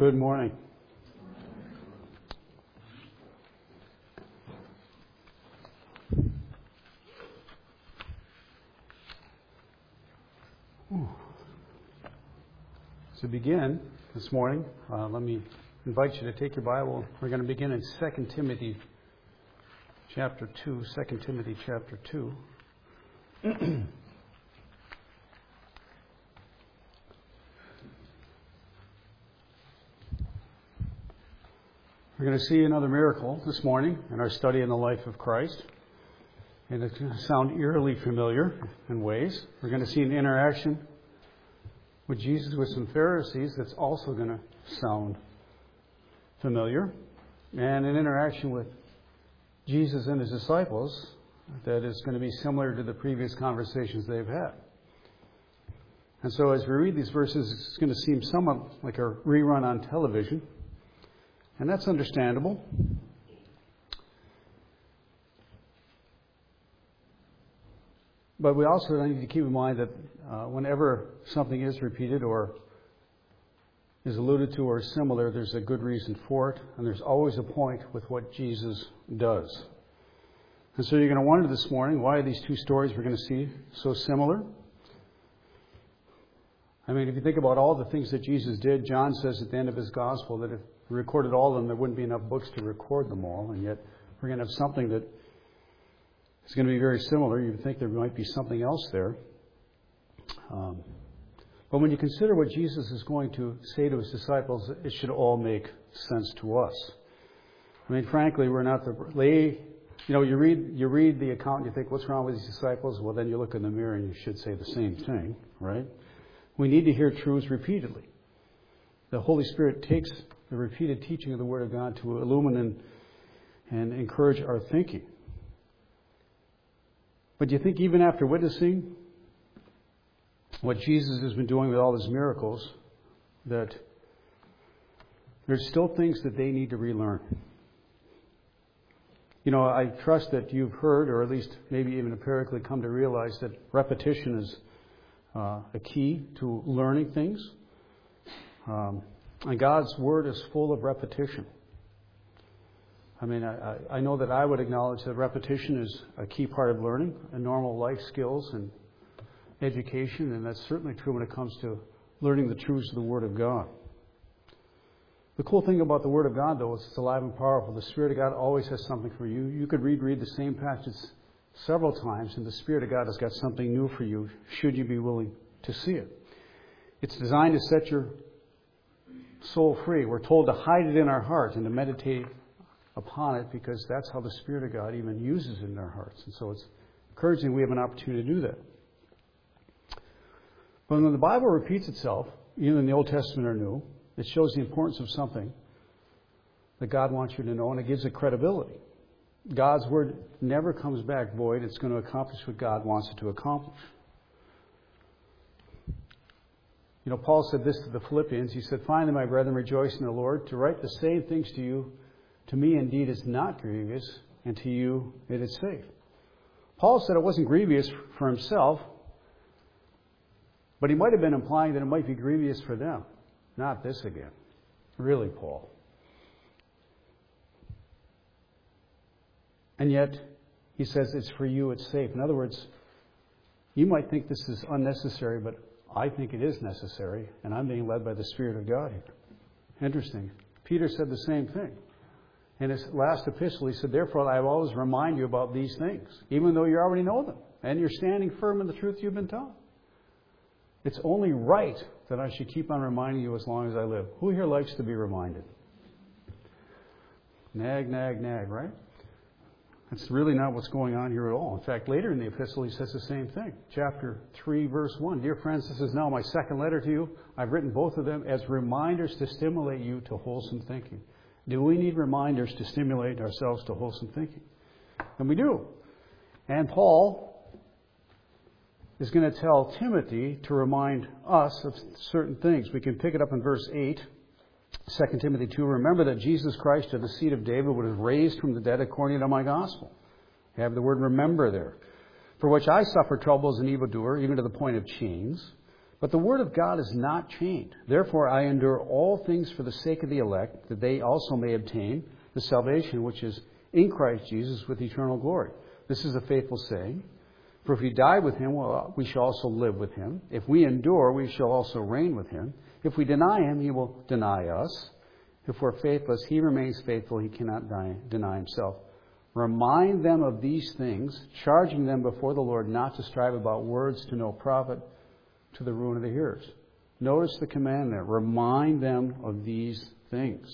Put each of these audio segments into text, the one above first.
Good morning. To begin this morning, let me invite you to take your Bible. We're going to begin in 2 Timothy chapter 2. 2 Timothy chapter 2. We're going to see another miracle this morning in our study in the life of Christ. And it's going to sound eerily familiar in ways. We're going to see an interaction with Jesus with some Pharisees that's also going to sound familiar. And an interaction with Jesus and his disciples that is going to be similar to the previous conversations they've had. And so as we read these verses, it's going to seem somewhat like a rerun on television. And that's understandable. But we also need to keep in mind that whenever something is repeated or is alluded to or similar, there's a good reason for it. And there's always a point with what Jesus does. And so you're going to wonder this morning, why are these two stories we're going to see so similar? I mean, if you think about all the things that Jesus did, John says at the end of his gospel that if we recorded all of them, there wouldn't be enough books to record them all. And yet we're going to have something that is going to be very similar. You'd think there might be something else there. But when you consider what Jesus is going to say to his disciples, it should all make sense to us. I mean, frankly, we're not the lay. You know, you read the account and you think, what's wrong with these disciples? Well, then you look in the mirror and you should say the same thing, right? We need to hear truths repeatedly. The Holy Spirit takes the repeated teaching of the Word of God to illumine and encourage our thinking. But do you think even after witnessing what Jesus has been doing with all his miracles, that there's still things that they need to relearn? You know, I trust that you've heard, or at least maybe even empirically come to realize that repetition is a key to learning things. And God's Word is full of repetition. I mean, I know that I would acknowledge that repetition is a key part of learning and normal life skills and education, and that's certainly true when it comes to learning the truths of the Word of God. The cool thing about the Word of God, though, is it's alive and powerful. The Spirit of God always has something for you. You could read the same passage several times, and the Spirit of God has got something new for you, should you be willing to see it. It's designed to set your soul free. We're told to hide it in our heart and to meditate upon it, because that's how the Spirit of God even uses it in our hearts. And so it's encouraging we have an opportunity to do that. But when the Bible repeats itself, either in the Old Testament or New, it shows the importance of something that God wants you to know, and it gives it credibility. God's Word never comes back void. It's going to accomplish what God wants it to accomplish. You know, Paul said this to the Philippians. He said, "Finally, my brethren, rejoice in the Lord. To write the same things to you, to me indeed is not grievous, and to you it is safe." Paul said it wasn't grievous for himself, but he might have been implying that it might be grievous for them. Not this again. Really, Paul. And yet, he says it's for you, it's safe. In other words, you might think this is unnecessary, but I think it is necessary, and I'm being led by the Spirit of God here. Interesting. Peter said the same thing. In his last epistle, he said, "Therefore, I always remind you about these things, even though you already know them, and you're standing firm in the truth you've been taught. It's only right that I should keep on reminding you as long as I live." Who here likes to be reminded? Nag, nag, nag, right? That's really not what's going on here at all. In fact, later in the epistle, he says the same thing. Chapter 3, verse 1. "Dear friends, this is now my second letter to you. I've written both of them as reminders to stimulate you to wholesome thinking." Do we need reminders to stimulate ourselves to wholesome thinking? And we do. And Paul is going to tell Timothy to remind us of certain things. We can pick it up in verse 8. 2 Timothy 2, "Remember that Jesus Christ of the seed of David was raised from the dead according to my gospel." You have the word remember there. "For which I suffer trouble as an evildoer, even to the point of chains. But the word of God is not chained. Therefore I endure all things for the sake of the elect, that they also may obtain the salvation which is in Christ Jesus with eternal glory. This is a faithful saying. For if we die with him, well, we shall also live with him. If we endure, we shall also reign with him. If we deny him, he will deny us. If we're faithless, he remains faithful. He cannot deny himself. Remind them of these things, charging them before the Lord not to strive about words to no profit, to the ruin of the hearers. Notice the command there. Remind them of these things.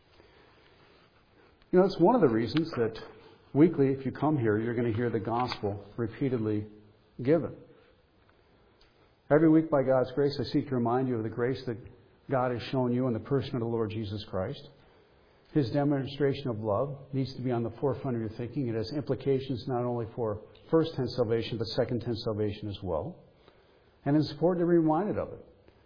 You know, it's one of the reasons that weekly, if you come here, you're going to hear the gospel repeatedly given. Every week, by God's grace, I seek to remind you of the grace that God has shown you in the person of the Lord Jesus Christ. His demonstration of love needs to be on the forefront of your thinking. It has implications not only for first-tense salvation, but second-tense salvation as well. And it's important to be reminded of it.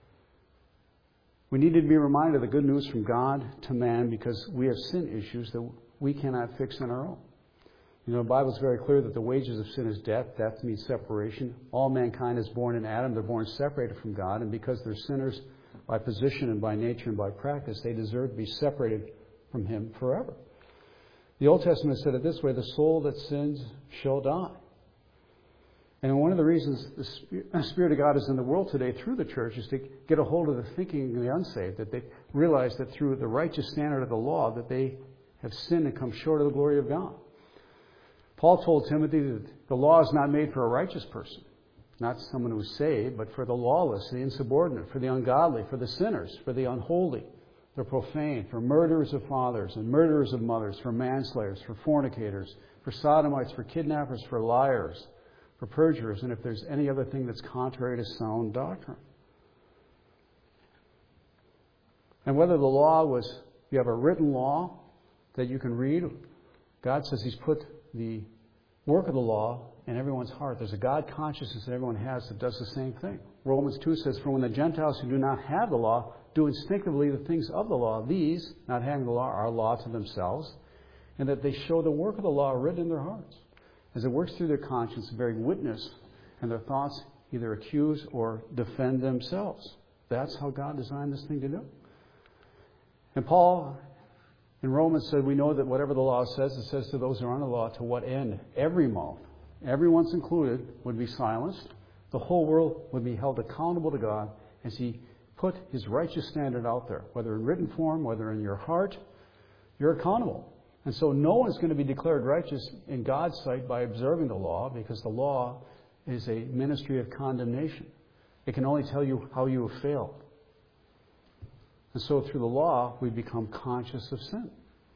We need to be reminded of the good news from God to man because we have sin issues that we cannot fix on our own. You know, the Bible is very clear that the wages of sin is death. Death means separation. All mankind is born in Adam. They're born separated from God. And because they're sinners by position and by nature and by practice, they deserve to be separated from Him forever. The Old Testament said it this way, the soul that sins shall die. And one of the reasons the Spirit of God is in the world today through the church is to get a hold of the thinking of the unsaved, that they realize that through the righteous standard of the law that they have sinned and come short of the glory of God. Paul told Timothy that the law is not made for a righteous person, not someone who's saved, but for the lawless, the insubordinate, for the ungodly, for the sinners, for the unholy, the profane, for murderers of fathers and murderers of mothers, for manslayers, for fornicators, for sodomites, for kidnappers, for liars, for perjurers, and if there's any other thing that's contrary to sound doctrine. And whether the law was, you have a written law that you can read, God says He's put the work of the law in everyone's heart. There's a God consciousness that everyone has that does the same thing. Romans 2 says, for when the Gentiles who do not have the law do instinctively the things of the law, these, not having the law, are law to themselves, and that they show the work of the law written in their hearts. As it works through their conscience, bearing witness, and their thoughts either accuse or defend themselves. That's how God designed this thing to do. And Paul in Romans said, we know that whatever the law says, it says to those who are on the law, to what end? Every mouth, everyone's included, would be silenced. The whole world would be held accountable to God as He put His righteous standard out there. Whether in written form, whether in your heart, you're accountable. And so no one's going to be declared righteous in God's sight by observing the law, because the law is a ministry of condemnation. It can only tell you how you have failed. And so through the law, we become conscious of sin.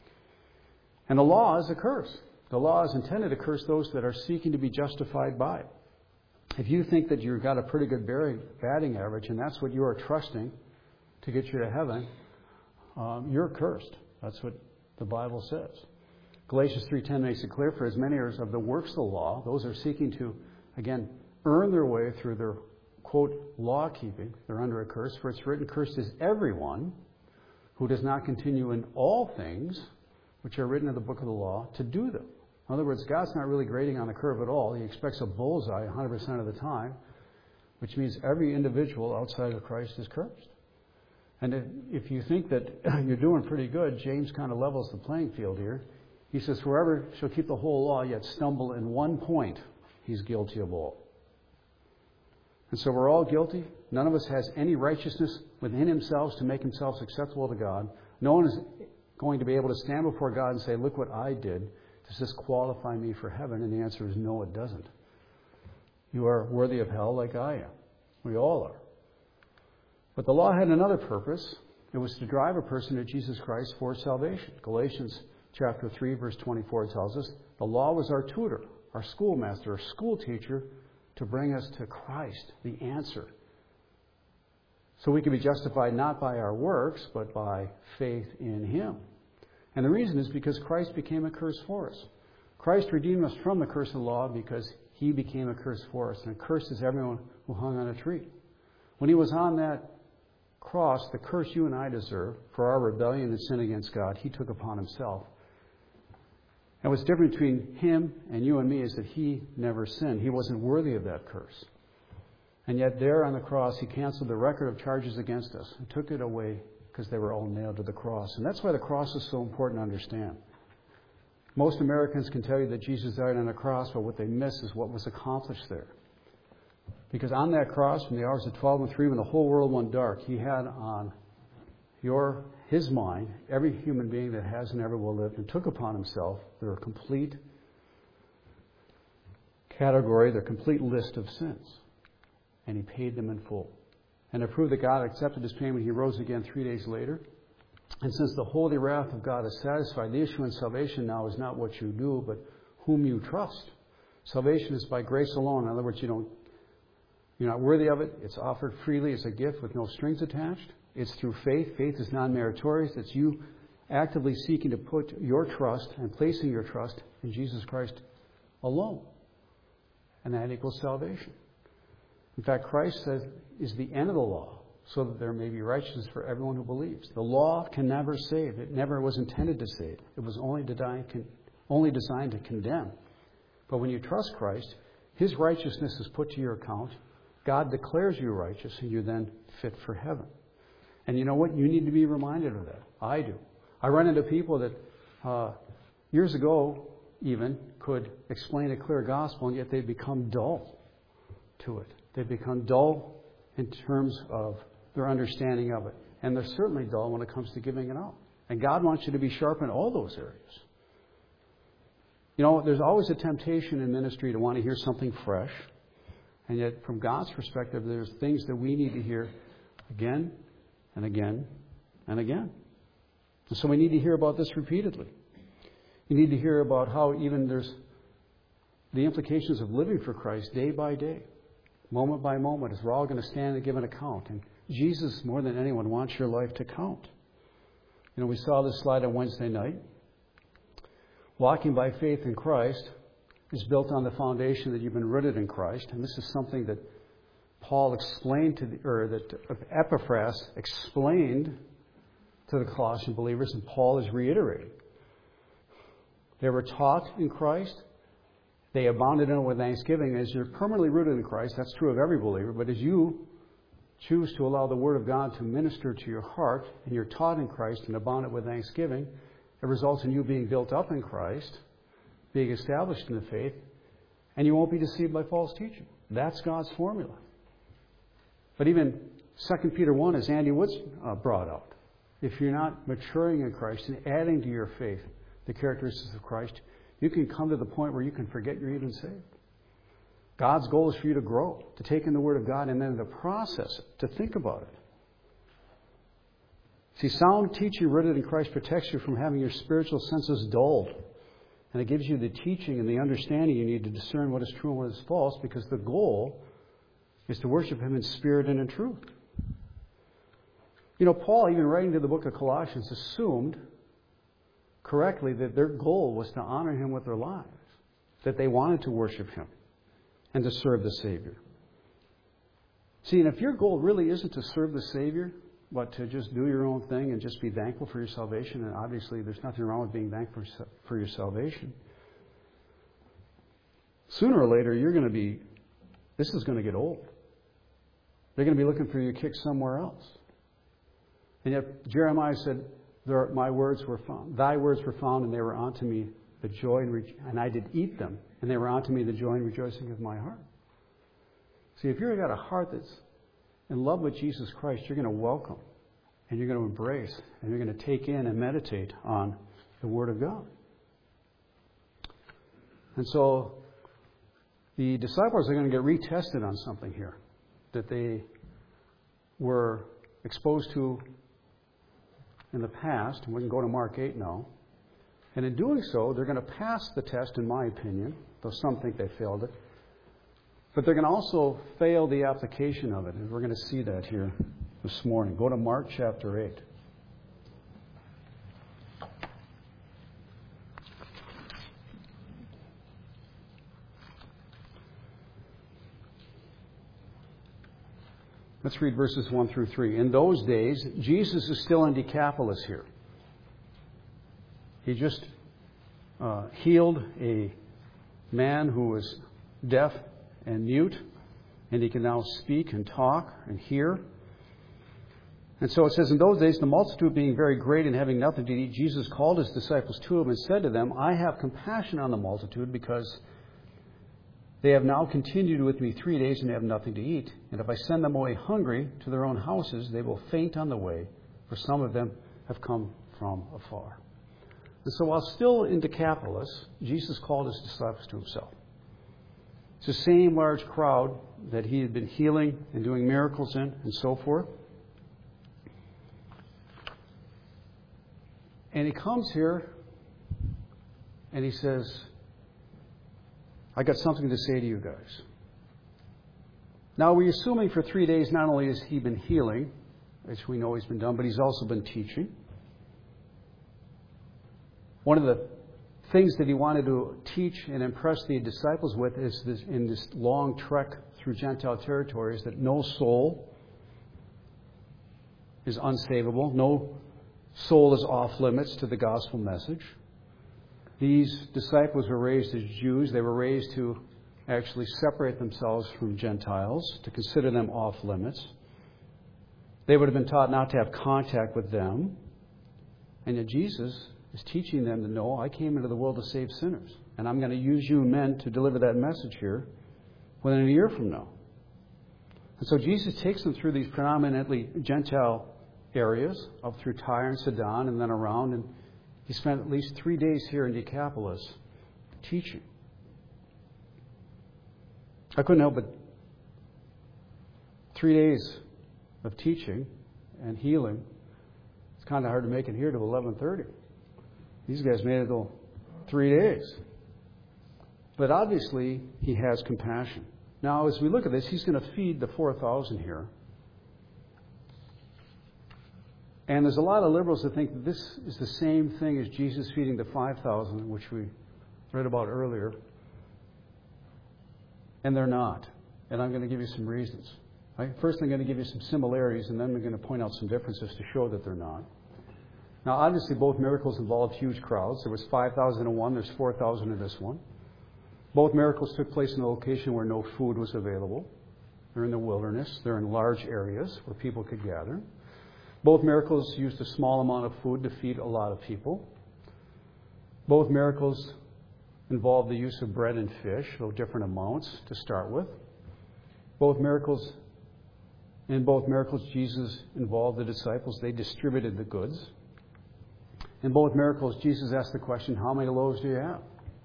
And the law is a curse. The law is intended to curse those that are seeking to be justified by it. If you think that you've got a pretty good batting average, and that's what you are trusting to get you to heaven, you're cursed. That's what the Bible says. Galatians 3:10 makes it clear, for as many as of the works of the law, those are seeking to, again, earn their way through their, quote, law keeping, they're under a curse. For it's written, cursed is everyone who does not continue in all things which are written in the book of the law to do them. In other words, God's not really grading on the curve at all. He expects a bullseye 100% of the time, which means every individual outside of Christ is cursed. And if you think that you're doing pretty good, James kind of levels the playing field here. He says, whoever shall keep the whole law yet stumble in one point, he's guilty of all. And so we're all guilty. None of us has any righteousness within himself to make themselves acceptable to God. No one is going to be able to stand before God and say, look what I did. Does this qualify me for heaven? And the answer is no, it doesn't. You are worthy of hell like I am. We all are. But the law had another purpose. It was to drive a person to Jesus Christ for salvation. Galatians chapter 3, verse 24 tells us, the law was our tutor, our schoolmaster, our school teacher to bring us to Christ, the answer. So we can be justified not by our works, but by faith in Him. And the reason is because Christ became a curse for us. Christ redeemed us from the curse of the law because He became a curse for us. And a curse is everyone who hung on a tree. When He was on that cross, the curse you and I deserve for our rebellion and sin against God, He took upon Himself. And what's different between Him and you and me is that He never sinned. He wasn't worthy of that curse. And yet there on the cross, He canceled the record of charges against us and took it away because they were all nailed to the cross. And that's why the cross is so important to understand. Most Americans can tell you that Jesus died on the cross, but what they miss is what was accomplished there. Because on that cross, from the hours of 12 and 3, when the whole world went dark, He had on His mind every human being that has and ever will live, and took upon Himself their complete category, their complete list of sins. And He paid them in full. And to prove that God accepted His payment, He rose again 3 days later. And since the holy wrath of God is satisfied, the issue in salvation now is not what you do, but whom you trust. Salvation is by grace alone. In other words, you're not worthy of it. It's offered freely as a gift with no strings attached. It's through faith. Faith is non-meritorious. It's you actively seeking to put your trust and placing your trust in Jesus Christ alone. And that equals salvation. In fact, Christ says is the end of the law, so that there may be righteousness for everyone who believes. The law can never save. It never was intended to save. It was only designed to condemn. But when you trust Christ, His righteousness is put to your account. God declares you righteous, and you're then fit for heaven. And you know what? You need to be reminded of that. I do. I run into people that years ago even could explain a clear gospel, and yet they become dull to it. They become dull in terms of their understanding of it. And they're certainly dull when it comes to giving it up. And God wants you to be sharp in all those areas. There's always a temptation in ministry to want to hear something fresh. And yet, from God's perspective, there's things that we need to hear again and again and again. And so we need to hear about this repeatedly. You need to hear about how even there's the implications of living for Christ day by day, moment by moment, as we're all going to stand and give an account. And Jesus, more than anyone, wants your life to count. We saw this slide on Wednesday night. Walking by faith in Christ is built on the foundation that you've been rooted in Christ. And this is something that Paul explained that Epaphras explained to the Colossian believers, and Paul is reiterating. They were taught in Christ. They abounded in it with thanksgiving. As you're permanently rooted in Christ, that's true of every believer, but as you choose to allow the Word of God to minister to your heart, and you're taught in Christ and abound it with thanksgiving, it results in you being built up in Christ, being established in the faith, and you won't be deceived by false teaching. That's God's formula. But even 2 Peter 1, as Andy Woods brought out, if you're not maturing in Christ and adding to your faith the characteristics of Christ, you can come to the point where you can forget you're even saved. God's goal is for you to grow, to take in the Word of God, and then to process it, to think about it. See, sound teaching rooted in Christ protects you from having your spiritual senses dulled. And it gives you the teaching and the understanding you need to discern what is true and what is false, because the goal is to worship Him in spirit and in truth. Paul, even writing to the book of Colossians, assumed correctly that their goal was to honor Him with their lives, that they wanted to worship Him and to serve the Savior. See, and if your goal really isn't to serve the Savior, but to just do your own thing and just be thankful for your salvation, and obviously there's nothing wrong with being thankful for your salvation, sooner or later this is going to get old. They're going to be looking for you to kick somewhere else. And yet Jeremiah said, my words were found. Thy words were found, and they were unto me the joy, and I did eat them, and they were unto me the joy and rejoicing of my heart. See, if you've got a heart that's in love with Jesus Christ, you're going to welcome, and you're going to embrace, and you're going to take in and meditate on the Word of God. And so the disciples are going to get retested on something here that they were exposed to in the past. We can go to Mark 8 now. And in doing so, they're going to pass the test, in my opinion, though some think they failed it. But they're going to also fail the application of it. And we're going to see that here this morning. Go to Mark chapter 8. Let's read verses 1 through 3. In those days, Jesus is still in Decapolis here. He just healed a man who was deaf and mute and he can now speak and talk and hear. And so it says, in those days, the multitude being very great and having nothing to eat, Jesus called his disciples to him and said to them, I have compassion on the multitude because they have now continued with me 3 days and have nothing to eat. And if I send them away hungry to their own houses, they will faint on the way, for some of them have come from afar. And so while still in Decapolis, Jesus called his disciples to himself. It's the same large crowd that he had been healing and doing miracles in and so forth. And he comes here and he says, I got something to say to you guys. Now, we're assuming for 3 days not only has he been healing, which we know he's been done, but he's also been teaching. One of the things that he wanted to teach and impress the disciples with is this, in this long trek through Gentile territories, that no soul is unsavable. No soul is off limits to the gospel message. These disciples were raised as Jews. They were raised to actually separate themselves from Gentiles, to consider them off limits. They would have been taught not to have contact with them. And yet Jesus is teaching them to know, I came into the world to save sinners. And I'm going to use you men to deliver that message here within a year from now. And so Jesus takes them through these predominantly Gentile areas, up through Tyre and Sidon and then around. And he spent at least 3 days here in Decapolis teaching. I couldn't help but 3 days of teaching and healing. It's kind of hard to make it here to 11:30. These guys made it till 3 days. But obviously, he has compassion. Now, as we look at this, he's going to feed the 4,000 here. And there's a lot of liberals that think that this is the same thing as Jesus feeding the 5,000, which we read about earlier. And they're not. And I'm going to give you some reasons. First, I'm going to give you some similarities, and then we're going to point out some differences to show that they're not. Now, obviously, both miracles involved huge crowds. There was 5,000 in one. There's 4,000 in this one. Both miracles took place in a location where no food was available. They're in the wilderness. They're in large areas where people could gather. Both miracles used a small amount of food to feed a lot of people. Both miracles involved the use of bread and fish, though different amounts to start with. In both miracles, Jesus involved the disciples. They distributed the goods. In both miracles, Jesus asked the question, how many loaves do you have?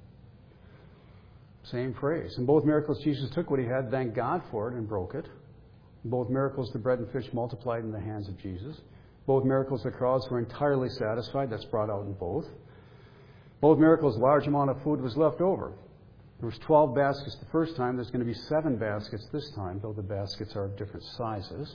Same phrase. In both miracles, Jesus took what he had, thanked God for it, and broke it. In both miracles, the bread and fish multiplied in the hands of Jesus. Both miracles, the crowds were entirely satisfied. That's brought out in both. Both miracles, a large amount of food was left over. There was 12 baskets the first time. There's going to be 7 baskets this time, though the baskets are of different sizes.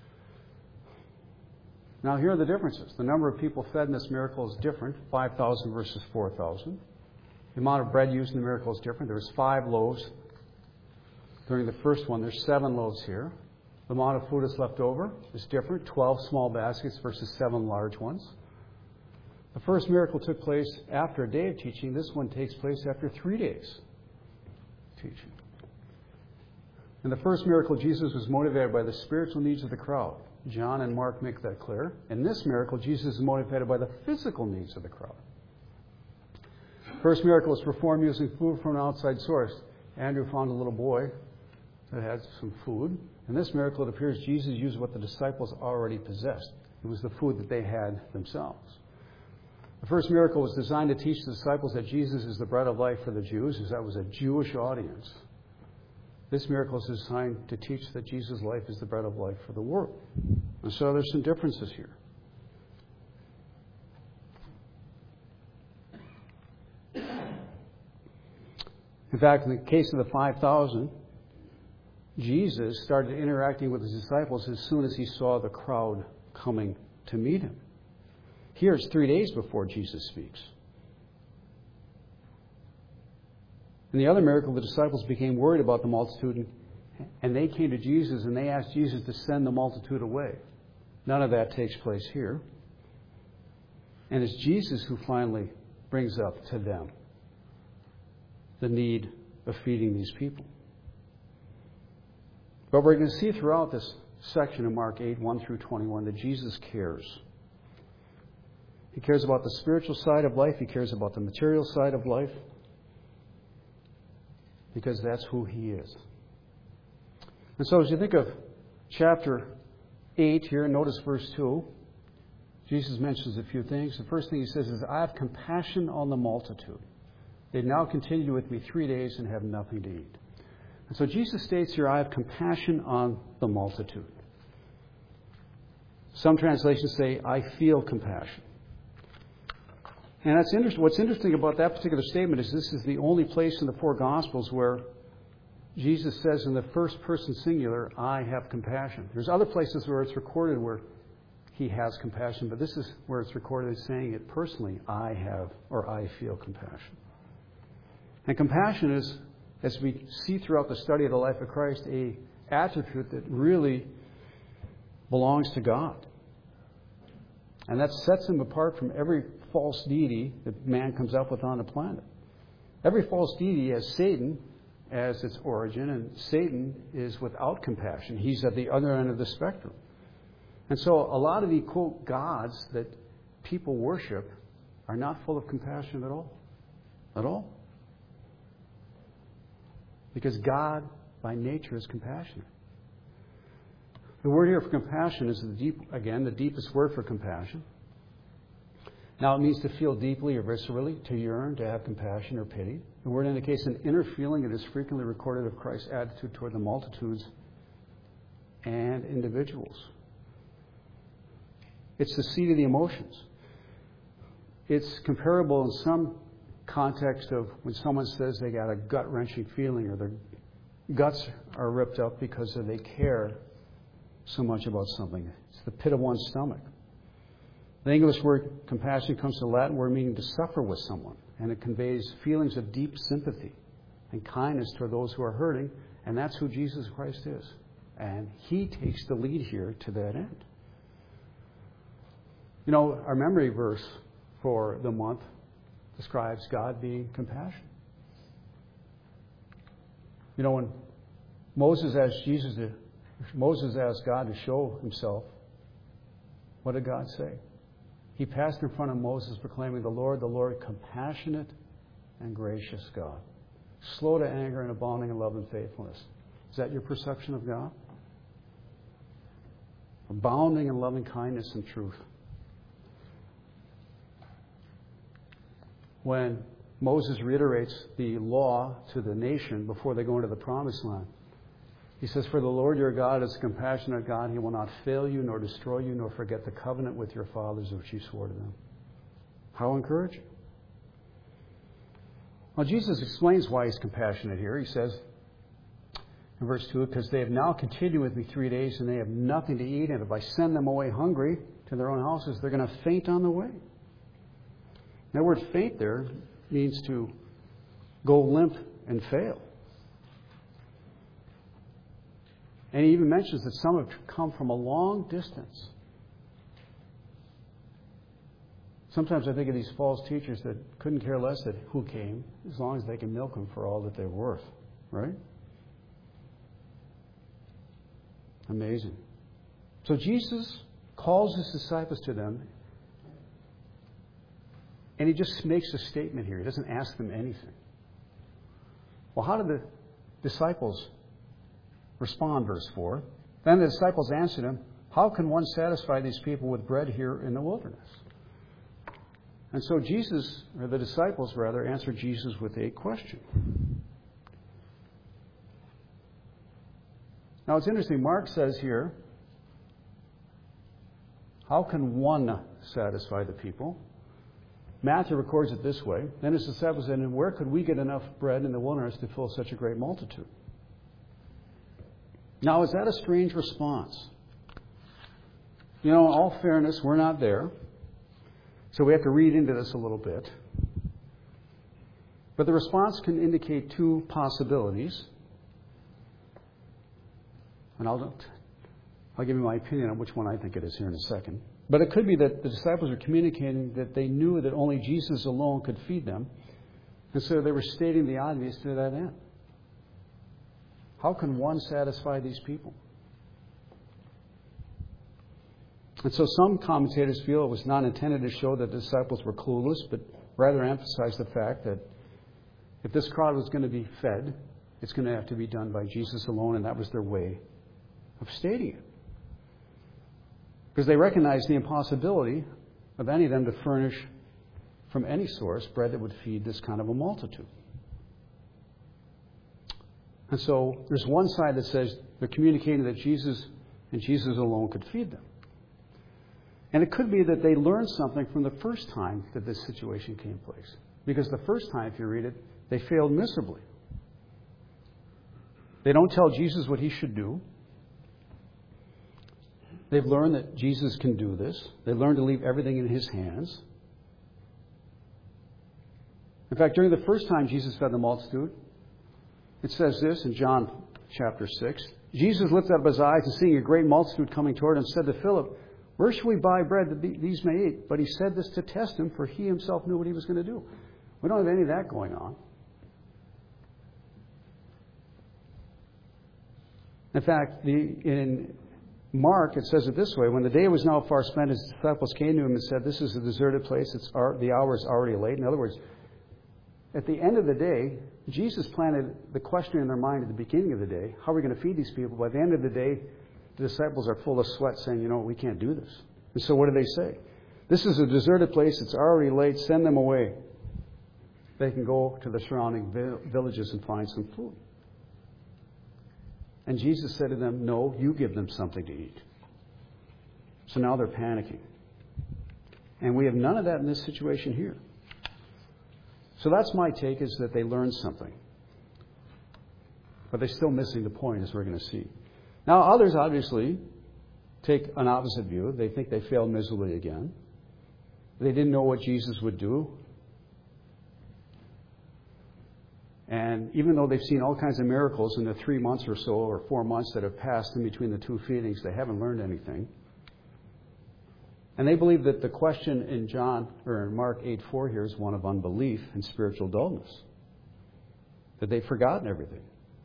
Now, here are the differences. The number of people fed in this miracle is different, 5,000 versus 4,000. The amount of bread used in the miracle is different. There was 5 loaves during the first one. There's 7 loaves here. The amount of food that's left over is different, 12 small baskets versus 7 large ones. The first miracle took place after a day of teaching. This one takes place after 3 days of teaching. In the first miracle, Jesus was motivated by the spiritual needs of the crowd. John and Mark make that clear. In this miracle, Jesus is motivated by the physical needs of the crowd. First miracle was performed using food from an outside source. Andrew found a little boy that had some food. In this miracle, it appears Jesus used what the disciples already possessed. It was the food that they had themselves. The first miracle was designed to teach the disciples that Jesus is the bread of life for the Jews, as that was a Jewish audience. This miracle is designed to teach that Jesus' life is the bread of life for the world. And so there's some differences here. In fact, in the case of the 5,000, Jesus started interacting with his disciples as soon as he saw the crowd coming to meet him. Here it's 3 days before Jesus speaks. In the other miracle, the disciples became worried about the multitude, and they came to Jesus and they asked Jesus to send the multitude away. None of that takes place here. And it's Jesus who finally brings up to them the need of feeding these people. But we're going to see throughout this section of Mark 8, 1 through 21, that Jesus cares. He cares about the spiritual side of life. He cares about the material side of life. Because that's who He is. And so as you think of chapter 8 here, notice verse 2. Jesus mentions a few things. The first thing He says is, I have compassion on the multitude. They now continue with me 3 days and have nothing to eat. And so Jesus states here, I have compassion on the multitude. Some translations say, I feel compassion. And that's interesting. What's interesting about that particular statement is this is the only place in the four Gospels where Jesus says in the first person singular, I have compassion. There's other places where it's recorded where He has compassion, but this is where it's recorded as saying it personally, I have or I feel compassion. And compassion is, as we see throughout the study of the life of Christ, a attribute that really belongs to God. And that sets Him apart from every false deity that man comes up with on the planet. Every false deity has Satan as its origin, and Satan is without compassion. He's at the other end of the spectrum. And so a lot of the, quote, gods that people worship are not full of compassion at all. At all. Because God, by nature, is compassionate. The word here for compassion is, the deepest word for compassion. Now, it means to feel deeply or viscerally, to yearn, to have compassion or pity. The word indicates an inner feeling that is frequently recorded of Christ's attitude toward the multitudes and individuals. It's the seat of the emotions. It's comparable in some context of when someone says they got a gut-wrenching feeling or their guts are ripped up because they care so much about something. It's the pit of one's stomach. The English word compassion comes from the Latin word meaning to suffer with someone, and it conveys feelings of deep sympathy and kindness toward those who are hurting, and that's who Jesus Christ is. And He takes the lead here to that end. You know, our memory verse for the month describes God being compassionate. You know, when Moses asked God to show Himself, what did God say? He passed in front of Moses proclaiming, the Lord, compassionate and gracious God, slow to anger and abounding in love and faithfulness. Is that your perception of God? Abounding in loving kindness and truth. When Moses reiterates the law to the nation before they go into the promised land, he says, for the Lord your God is a compassionate God. He will not fail you nor destroy you nor forget the covenant with your fathers which He swore to them. How encouraging. Well, Jesus explains why He's compassionate here. He says in verse 2, because they have now continued with me 3 days and they have nothing to eat, and if I send them away hungry to their own houses, they're going to faint on the way. That word faint there means to go limp and fail. And He even mentions that some have come from a long distance. Sometimes I think of these false teachers that couldn't care less that who came, as long as they can milk them for all that they're worth. Right? Amazing. So Jesus calls His disciples to them, and He just makes a statement here. He doesn't ask them anything. Well, how did the disciples respond? Verse 4. Then the disciples answered Him, how can one satisfy these people with bread here in the wilderness? And so the disciples answered Jesus with a question. Now it's interesting, Mark says here, how can one satisfy the people? Matthew records it this way. Then His disciples said, and where could we get enough bread in the wilderness to fill such a great multitude? Now, is that a strange response? You know, in all fairness, we're not there. So we have to read into this a little bit. But the response can indicate two possibilities. And I'll give you my opinion on which one I think it is here in a second. But it could be that the disciples are communicating that they knew that only Jesus alone could feed them. And so they were stating the obvious to that end. How can one satisfy these people? And so some commentators feel it was not intended to show that the disciples were clueless, but rather emphasize the fact that if this crowd was going to be fed, it's going to have to be done by Jesus alone, and that was their way of stating it. Because they recognized the impossibility of any of them to furnish from any source bread that would feed this kind of a multitude. And so there's one side that says they're communicating that Jesus and Jesus alone could feed them. And it could be that they learned something from the first time that this situation came place. Because the first time, if you read it, they failed miserably. They don't tell Jesus what he should do. They've learned that Jesus can do this. They learned to leave everything in his hands. In fact, during the first time Jesus fed the multitude, it says this in John chapter 6. Jesus lifted up his eyes and seeing a great multitude coming toward him, said to Philip, "Where shall we buy bread that these may eat?" But he said this to test him, for he himself knew what he was going to do. We don't have any of that going on. In fact, in Mark, it says it this way: when the day was now far spent, his disciples came to him and said, "This is a deserted place. The hour is already late." In other words, at the end of the day, Jesus planted the question in their mind at the beginning of the day: how are we going to feed these people? By the end of the day, the disciples are full of sweat saying, we can't do this. And so what do they say? "This is a deserted place. It's already late. Send them away. They can go to the surrounding villages and find some food." And Jesus said to them, "No, you give them something to eat." So now they're panicking. And we have none of that in this situation here. So that's my take, is that they learned something. But they're still missing the point, as we're going to see. Now, others obviously take an opposite view. They think they failed miserably again. They didn't know what Jesus would do. And even though they've seen all kinds of miracles in the 3 months or so, or 4 months that have passed in between the two feedings, they haven't learned anything. And they believe that the question in Mark 8:4 here is one of unbelief and spiritual dullness. That they've forgotten everything.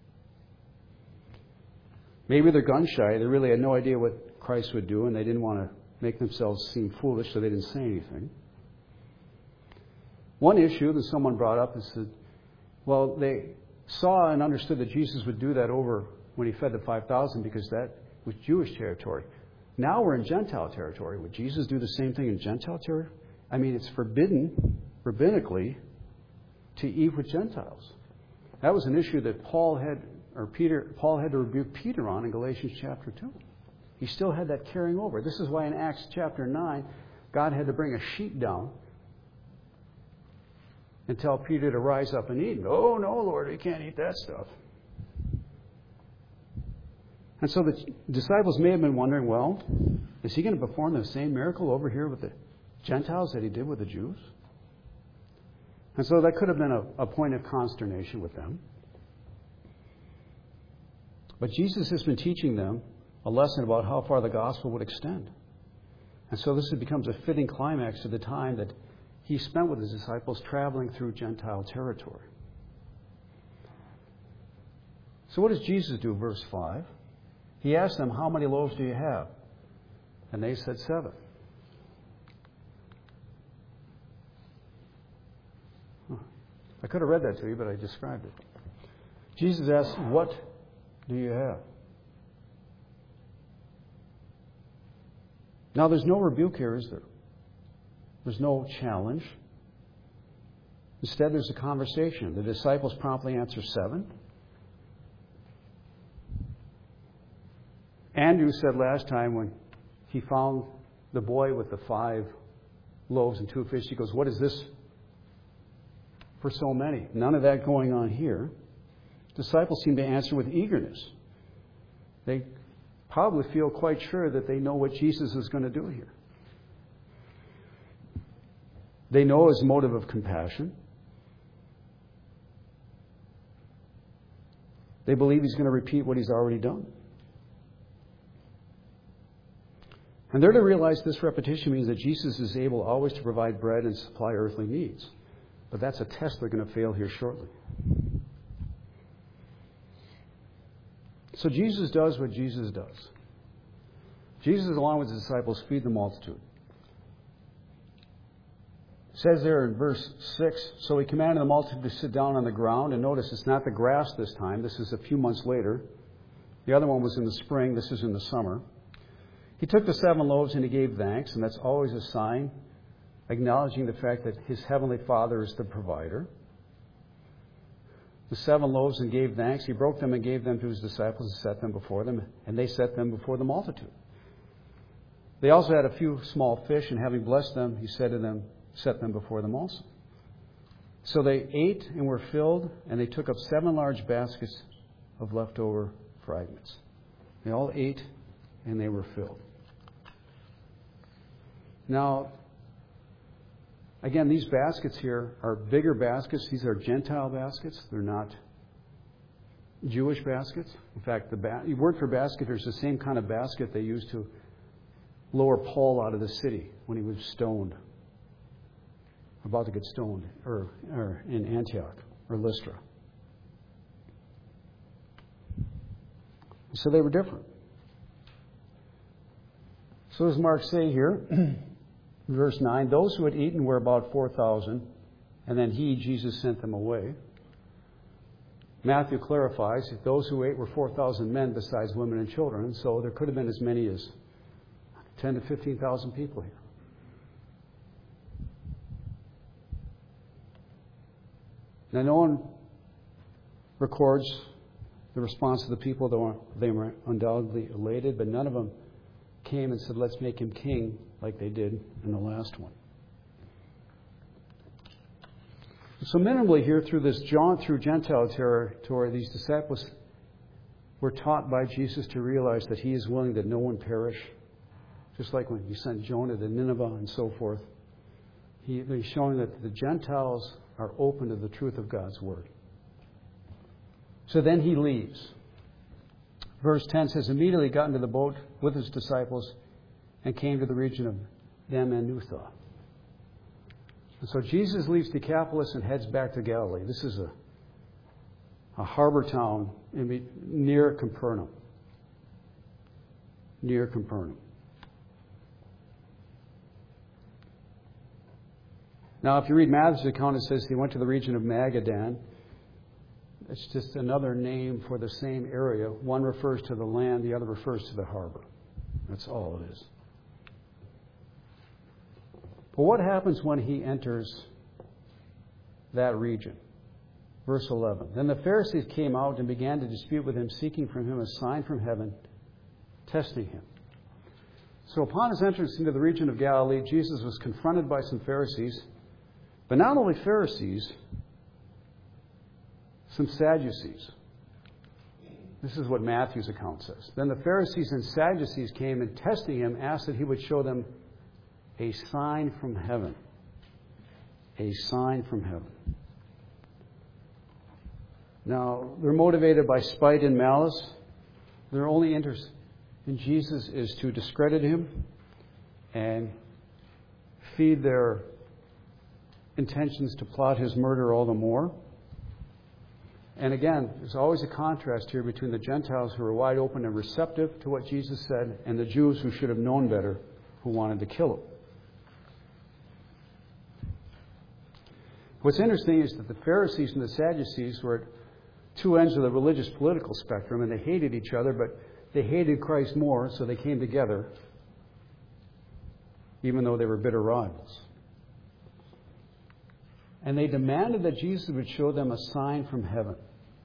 Maybe they're gun shy. They really had no idea what Christ would do, and they didn't want to make themselves seem foolish, so they didn't say anything. One issue that someone brought up is that, well, they saw and understood that Jesus would do that over when he fed the 5,000 because that was Jewish territory. Now we're in Gentile territory. Would Jesus do the same thing in Gentile territory? I mean, it's forbidden rabbinically to eat with Gentiles. That was an issue that Paul had to rebuke Peter on in Galatians chapter 2. He still had that carrying over. This is why in Acts chapter 9, God had to bring a sheet down and tell Peter to rise up and eat. "Oh, no, Lord, we can't eat that stuff." And so the disciples may have been wondering, well, is he going to perform the same miracle over here with the Gentiles that he did with the Jews? And so that could have been a point of consternation with them. But Jesus has been teaching them a lesson about how far the gospel would extend. And so this becomes a fitting climax to the time that he spent with his disciples traveling through Gentile territory. So what does Jesus do? Verse 5. He asked them, "How many loaves do you have?" And they said 7. I could have read that to you, but I described it. Jesus asked, "What do you have?" Now, there's no rebuke here, is there? There's no challenge. Instead, there's a conversation. The disciples promptly answer 7. Andrew said last time when he found the boy with the 5 loaves and 2 fish, he goes, "What is this for so many?" None of that going on here. Disciples seem to answer with eagerness. They probably feel quite sure that they know what Jesus is going to do here. They know his motive of compassion. They believe he's going to repeat what he's already done. And they're to realize this repetition means that Jesus is able always to provide bread and supply earthly needs. But that's a test they're going to fail here shortly. So Jesus does what Jesus does. Jesus, along with his disciples, feed the multitude. It says there in verse 6, so he commanded the multitude to sit down on the ground. And notice it's not the grass this time. This is a few months later. The other one was in the spring. This is in the summer. He took the 7 loaves and he gave thanks. And that's always a sign, acknowledging the fact that his heavenly Father is the provider. The 7 loaves and gave thanks. He broke them and gave them to his disciples and set them before them. And they set them before the multitude. They also had a few small fish, and having blessed them, he said to them, set them before them also. So they ate and were filled, and they took up 7 large baskets of leftover fragments. They all ate and they were filled. Now, again, these baskets here are bigger baskets. These are Gentile baskets. They're not Jewish baskets. In fact, the word for basket here is the same kind of basket they used to lower Paul out of the city when he was stoned, about to get stoned, or in Antioch or Lystra. So they were different. So does Mark say here, verse 9, those who had eaten were about 4,000, and then he, Jesus, sent them away. Matthew clarifies that those who ate were 4,000 men besides women and children, so there could have been as many as 10 to 15,000 people here. Now, no one records the response of the people, though they were undoubtedly elated, but none of them came and said, let's make him king like they did in the last one. So minimally here, through this jaunt through Gentile territory, these disciples were taught by Jesus to realize that he is willing that no one perish. Just like when he sent Jonah to Nineveh and so forth. He's showing that the Gentiles are open to the truth of God's Word. So then he leaves. Verse 10 says, immediately got into the boat with his disciples and came to the region of Dalmanutha. And so Jesus leaves Decapolis and heads back to Galilee. This is a harbor town near Capernaum. Near Capernaum. Now, if you read Matthew's account, it says he went to the region of Magadan. It's just another name for the same area. One refers to the land, the other refers to the harbor. That's all it is. But what happens when he enters that region? Verse 11. Then the Pharisees came out and began to dispute with him, seeking from him a sign from heaven, testing him. So upon his entrance into the region of Galilee, Jesus was confronted by some Pharisees. But not only Pharisees, some Sadducees. This is what Matthew's account says. Then the Pharisees and Sadducees came and testing him, asked that he would show them a sign from heaven. A sign from heaven. Now, they're motivated by spite and malice. Their only interest in Jesus is to discredit him and feed their intentions to plot his murder all the more. And again, there's always a contrast here between the Gentiles who are wide open and receptive to what Jesus said and the Jews who should have known better, who wanted to kill him. What's interesting is that the Pharisees and the Sadducees were at two ends of the religious political spectrum, and they hated each other, but they hated Christ more, so they came together, even though they were bitter rivals. And they demanded that Jesus would show them a sign from heaven.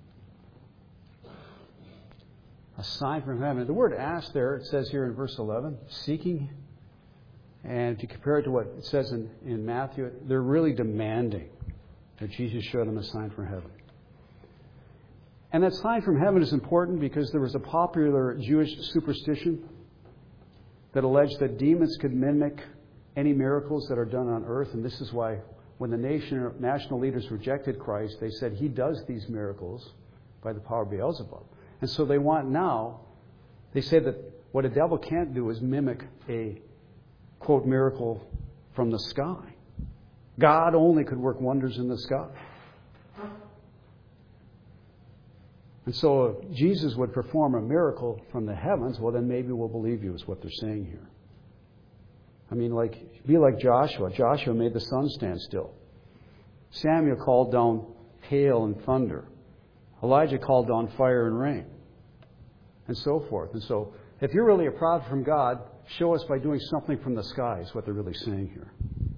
A sign from heaven. The word ask there, it says here in verse 11, seeking. And if you compare it to what it says in Matthew, they're really demanding that Jesus show them a sign from heaven. And that sign from heaven is important because there was a popular Jewish superstition that alleged that demons could mimic any miracles that are done on earth. And this is why when the national leaders rejected Christ, they said he does these miracles by the power of Beelzebub. And so they want now, they say that what a devil can't do is mimic a, quote, miracle from the sky. God only could work wonders in the sky. And so if Jesus would perform a miracle from the heavens, well, then maybe we'll believe you, is what they're saying here. I mean, be like Joshua. Joshua made the sun stand still. Samuel called down hail and thunder. Elijah called down fire and rain. And so forth. And so, if you're really a prophet from God, show us by doing something from the sky, is what they're really saying here.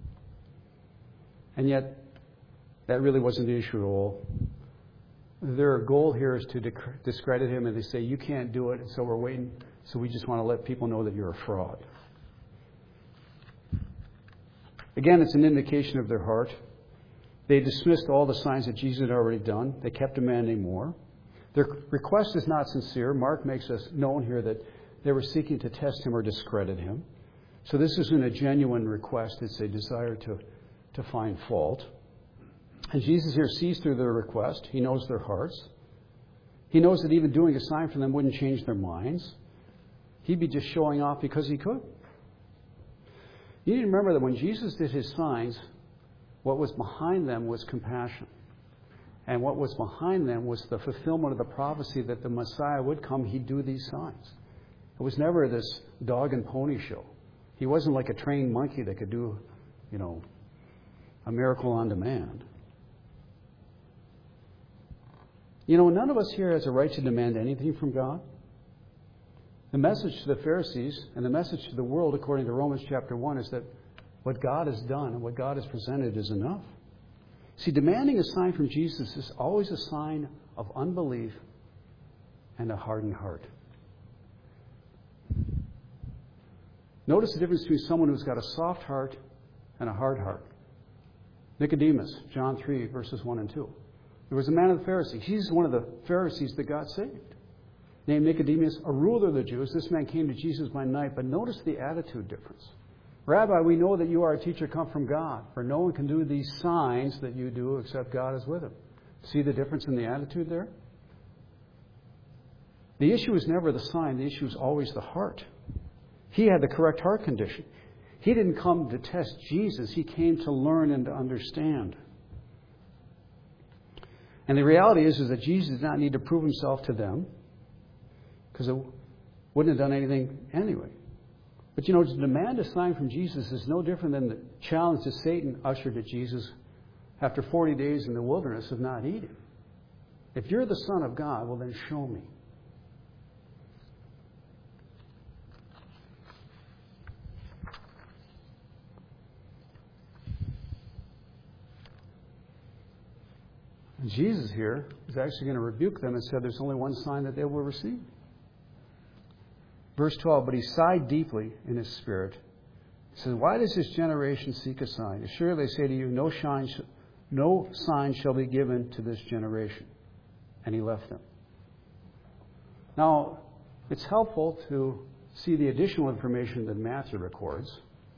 And yet, that really wasn't the issue at all. Their goal here is to discredit him, and they say, you can't do it, and so we're waiting. So we just want to let people know that you're a fraud. Again, it's an indication of their heart. They dismissed all the signs that Jesus had already done. They kept demanding more. Their request is not sincere. Mark makes us known here that they were seeking to test him or discredit him. So this isn't a genuine request. It's a desire to find fault. And Jesus here sees through their request. He knows their hearts. He knows that even doing a sign for them wouldn't change their minds. He'd be just showing off because he could. You need to remember that when Jesus did his signs, what was behind them was compassion. And what was behind them was the fulfillment of the prophecy that the Messiah would come, he'd do these signs. It was never this dog and pony show. He wasn't like a trained monkey that could do, a miracle on demand. None of us here has a right to demand anything from God. The message to the Pharisees and the message to the world, according to Romans chapter 1, is that what God has done and what God has presented is enough. See, demanding a sign from Jesus is always a sign of unbelief and a hardened heart. Notice the difference between someone who's got a soft heart and a hard heart. Nicodemus, John 3, verses 1 and 2. There was a man of the Pharisees. He's one of the Pharisees that got saved. Named Nicodemus, a ruler of the Jews. This man came to Jesus by night, but notice the attitude difference. Rabbi, we know that you are a teacher come from God, for no one can do these signs that you do except God is with him. See the difference in the attitude there? The issue is never the sign. The issue is always the heart. He had the correct heart condition. He didn't come to test Jesus. He came to learn and to understand. And the reality is that Jesus did not need to prove himself to them, because it wouldn't have done anything anyway. But to demand a sign from Jesus is no different than the challenge that Satan ushered at Jesus after 40 days in the wilderness of not eating. If you're the Son of God, well then show me. And Jesus here is actually going to rebuke them and said there's only one sign that they will receive. Verse 12, but he sighed deeply in his spirit. He says, why does this generation seek a sign? Surely they say to you, no sign shall be given to this generation. And he left them. Now, it's helpful to see the additional information that Matthew records.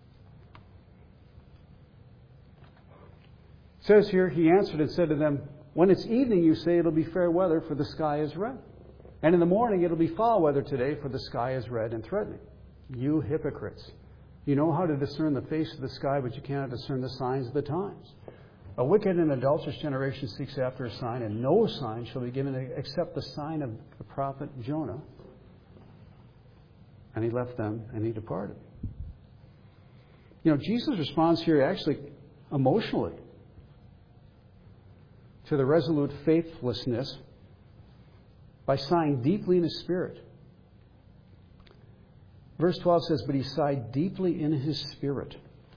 It says here, he answered and said to them, when it's evening, you say it'll be fair weather, for the sky is red. And in the morning, it'll be foul weather today, for the sky is red and threatening. You hypocrites. You know how to discern the face of the sky, but you cannot discern the signs of the times. A wicked and adulterous generation seeks after a sign, and no sign shall be given except the sign of the prophet Jonah. And he left them, and he departed. Jesus responds here actually emotionally to the resolute faithlessness by sighing deeply in his spirit. Verse 12 says, but he sighed deeply in his spirit.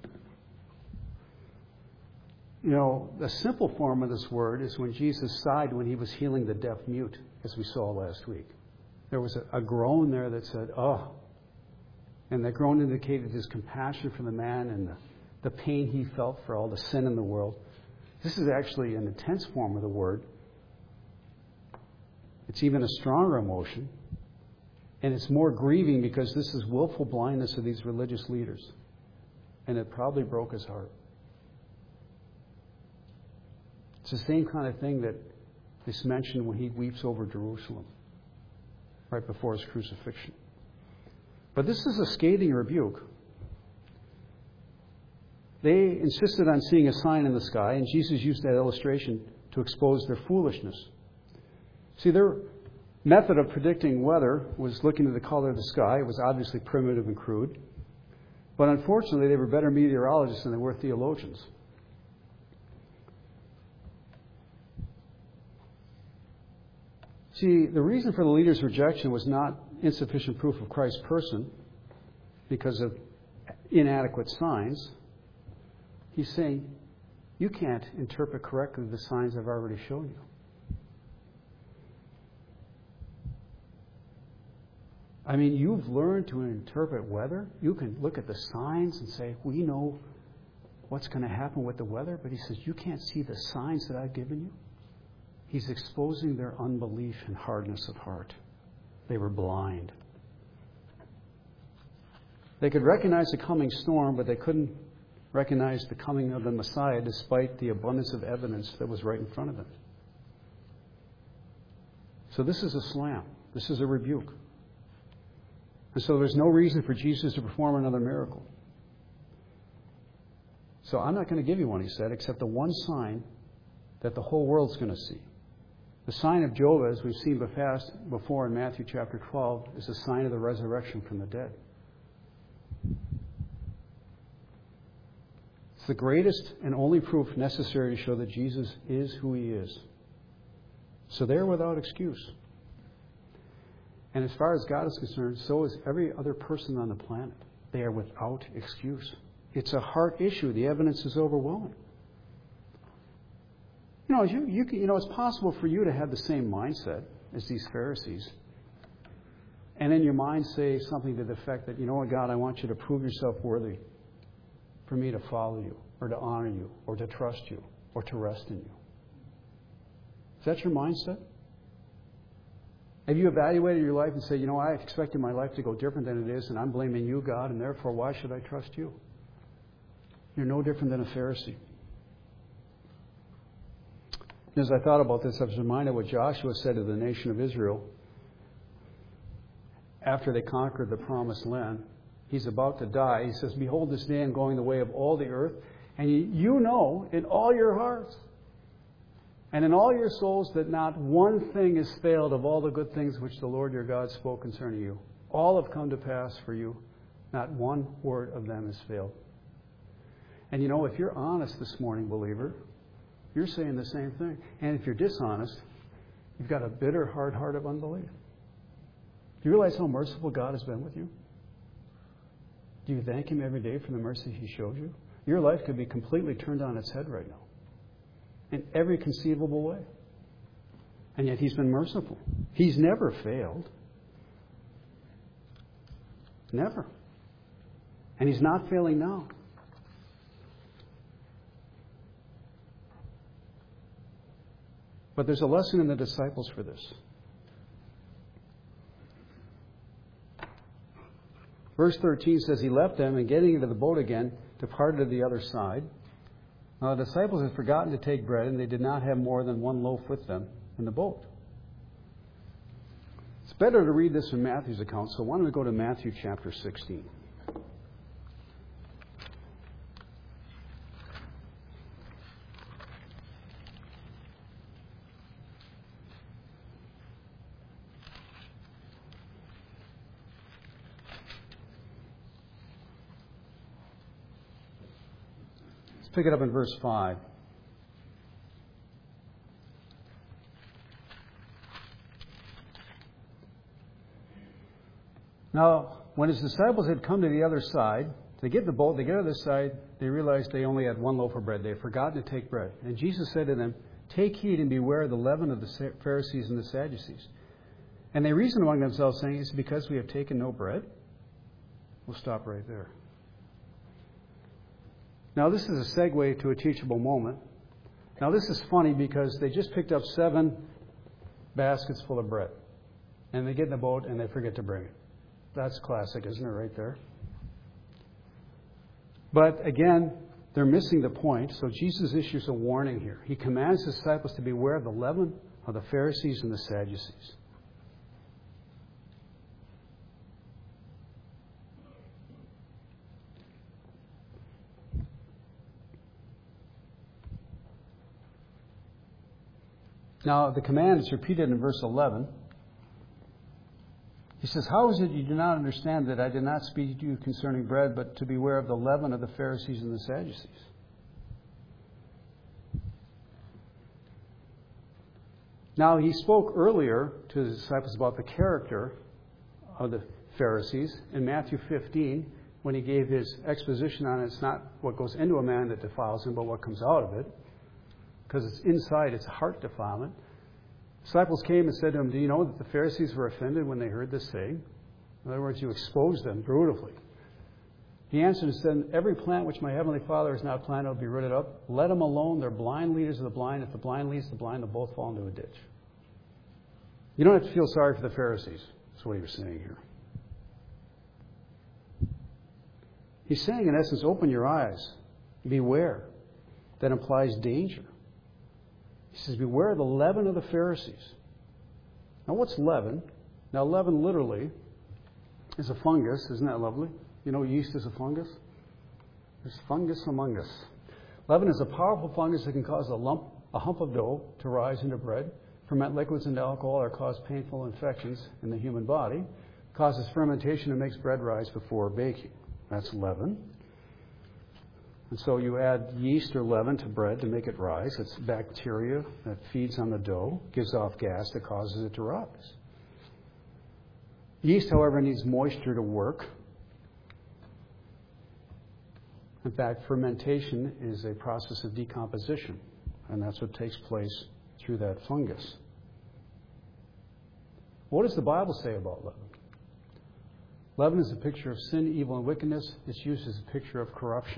The simple form of this word is when Jesus sighed when he was healing the deaf mute, as we saw last week. There was a groan there that said, oh. And that groan indicated his compassion for the man and the pain he felt for all the sin in the world. This is actually an intense form of the word. It's even a stronger emotion. And it's more grieving because this is willful blindness of these religious leaders. And it probably broke his heart. It's the same kind of thing that is mentioned when he weeps over Jerusalem, right before his crucifixion. But this is a scathing rebuke. They insisted on seeing a sign in the sky, and Jesus used that illustration to expose their foolishness. See, their method of predicting weather was looking at the color of the sky. It was obviously primitive and crude. But unfortunately, they were better meteorologists than they were theologians. See, the reason for the leader's rejection was not insufficient proof of Christ's person because of inadequate signs. He's saying, you can't interpret correctly the signs I've already shown you. I mean, you've learned to interpret weather. You can look at the signs and say, we know what's going to happen with the weather. But he says, you can't see the signs that I've given you. He's exposing their unbelief and hardness of heart. They were blind. They could recognize the coming storm, but they couldn't recognize the coming of the Messiah despite the abundance of evidence that was right in front of them. So this is a slam. This is a rebuke. And so there's no reason for Jesus to perform another miracle. So I'm not going to give you one, he said, except the one sign that the whole world's going to see. The sign of Jehovah, as we've seen before in Matthew chapter 12, is a sign of the resurrection from the dead. It's the greatest and only proof necessary to show that Jesus is who he is. So they're without excuse. And as far as God is concerned, so is every other person on the planet. They are without excuse. It's a heart issue. The evidence is overwhelming. It's possible for you to have the same mindset as these Pharisees. And in your mind say something to the effect that, you know what, God, I want you to prove yourself worthy for me to follow you, or to honor you, or to trust you, or to rest in you. Is that your mindset? Have you evaluated your life and said, you know, I expected my life to go different than it is, and I'm blaming you, God, and therefore why should I trust you? You're no different than a Pharisee. As I thought about this, I was reminded what Joshua said to the nation of Israel after they conquered the promised land. He's about to die. He says, behold, this day I'm going the way of all the earth, and you know in all your hearts and in all your souls that not one thing has failed of all the good things which the Lord your God spoke concerning you. All have come to pass for you. Not one word of them has failed. And you know, if you're honest this morning, believer, you're saying the same thing. And if you're dishonest, you've got a bitter, hard heart of unbelief. Do you realize how merciful God has been with you? Do you thank him every day for the mercy he showed you? Your life could be completely turned on its head right now. In every conceivable way. And yet he's been merciful. He's never failed. Never. And he's not failing now. But there's a lesson in the disciples for this. Verse 13 says, he left them and getting into the boat again, departed to the other side. Now the disciples had forgotten to take bread, and they did not have more than one loaf with them in the boat. It's better to read this in Matthew's account, so why don't we go to Matthew chapter 16. Pick it up in verse 5. Now, when his disciples had come to the other side, they get in the boat, they get on this side, they realized they only had one loaf of bread. They had forgotten to take bread. And Jesus said to them, take heed and beware of the leaven of the Pharisees and the Sadducees. And they reasoned among themselves, saying, is it because we have taken no bread? We'll stop right there. Now, this is a segue to a teachable moment. Now, this is funny because they just picked up 7 baskets full of bread. And they get in the boat and they forget to bring it. That's classic, isn't it, right there? But again, they're missing the point. So Jesus issues a warning here. He commands his disciples to beware of the leaven of the Pharisees and the Sadducees. Now, the command is repeated in verse 11. says, how is it you do not understand that I did not speak to you concerning bread, but to beware of the leaven of the Pharisees and the Sadducees? Now, he spoke earlier to his disciples about the character of the Pharisees in Matthew 15 when he gave his exposition on it's not what goes into a man that defiles him, but what comes out of it. Because it's inside, it's heart defilement. Disciples came and said to him, do you know that the Pharisees were offended when they heard this saying? In other words, you exposed them brutally. He answered and said, every plant which my heavenly Father has not planted will be rooted up. Let them alone. They're blind leaders of the blind. If the blind leads the blind, they'll both fall into a ditch. You don't have to feel sorry for the Pharisees. That's what he was saying here. He's saying, in essence, open your eyes. Beware. That implies danger. He says, beware of the leaven of the Pharisees. Now, what's leaven? Now, leaven literally is a fungus. Isn't that lovely? You know yeast is a fungus? There's fungus among us. Leaven is a powerful fungus that can cause a hump of dough to rise into bread, ferment liquids into alcohol, or cause painful infections in the human body. It causes fermentation and makes bread rise before baking. That's leaven. And so you add yeast or leaven to bread to make it rise. It's bacteria that feeds on the dough, gives off gas that causes it to rise. Yeast, however, needs moisture to work. In fact, fermentation is a process of decomposition, and that's what takes place through that fungus. What does the Bible say about leaven? Leaven is a picture of sin, evil, and wickedness. It's used as a picture of corruption.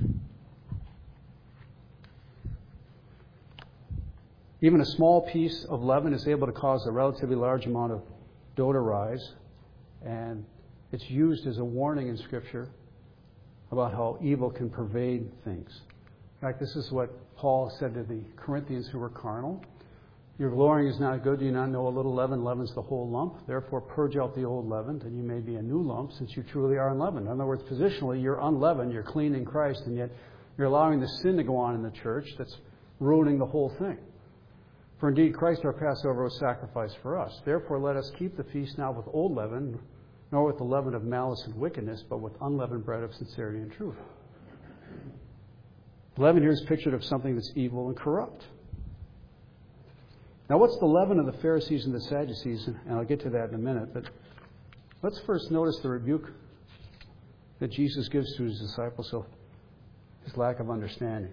Even a small piece of leaven is able to cause a relatively large amount of dough to rise, and it's used as a warning in Scripture about how evil can pervade things. In fact, this is what Paul said to the Corinthians who were carnal. Your glorying is not good. Do you not know a little leaven leavens the whole lump? Therefore, purge out the old leaven, that you may be a new lump, since you truly are unleavened. In other words, positionally, you're unleavened, you're clean in Christ, and yet you're allowing the sin to go on in the church that's ruining the whole thing. For indeed, Christ our Passover was sacrificed for us. Therefore, let us keep the feast not with old leaven, nor with the leaven of malice and wickedness, but with unleavened bread of sincerity and truth. Leaven here is pictured of something that's evil and corrupt. Now, what's the leaven of the Pharisees and the Sadducees? And I'll get to that in a minute. But let's first notice the rebuke that Jesus gives to his disciples of his lack of understanding.